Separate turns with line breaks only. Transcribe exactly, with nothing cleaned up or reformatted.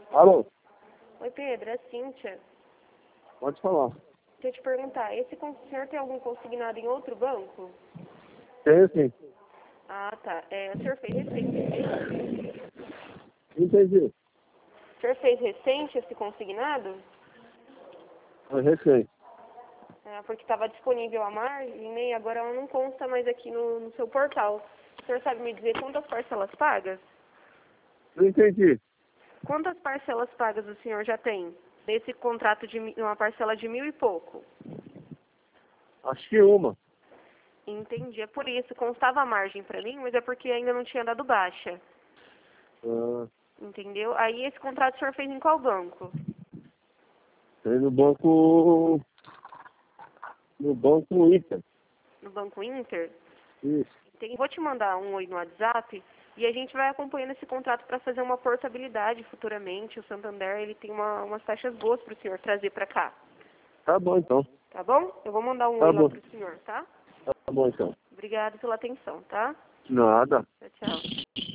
Alô?
Oi, Pedro, é a Cíntia.
Pode falar.
Deixa eu te perguntar, esse con- o senhor tem algum consignado em outro banco?
Tenho sim.
Ah, tá. É, o senhor fez recente?
Entendi.
O senhor fez recente esse consignado?
Eu recém.
É, porque estava disponível a margem, né? E agora ela não consta mais aqui no, no seu portal. O senhor sabe me dizer quantas parcelas pagas?
Não entendi.
Quantas parcelas pagas o senhor já tem? Desse contrato de mi- uma parcela de mil e pouco?
Acho que uma.
Entendi. É por isso. Constava a margem para mim, mas é porque ainda não tinha dado baixa.
Ah,
Entendeu? Aí esse contrato o senhor fez em qual banco?
tem no banco. No banco Inter.
No Banco Inter?
Isso.
Entendi. Vou te mandar um oi no WhatsApp e a gente vai acompanhando esse contrato para fazer uma portabilidade futuramente. O Santander ele tem uma, umas taxas boas para o senhor trazer para cá.
Tá bom então.
Tá bom? Eu vou mandar um
Tá
oi lá
bom.
para o senhor, tá?
Tá bom então.
Obrigado pela atenção, tá?
Nada.
Tchau, tchau.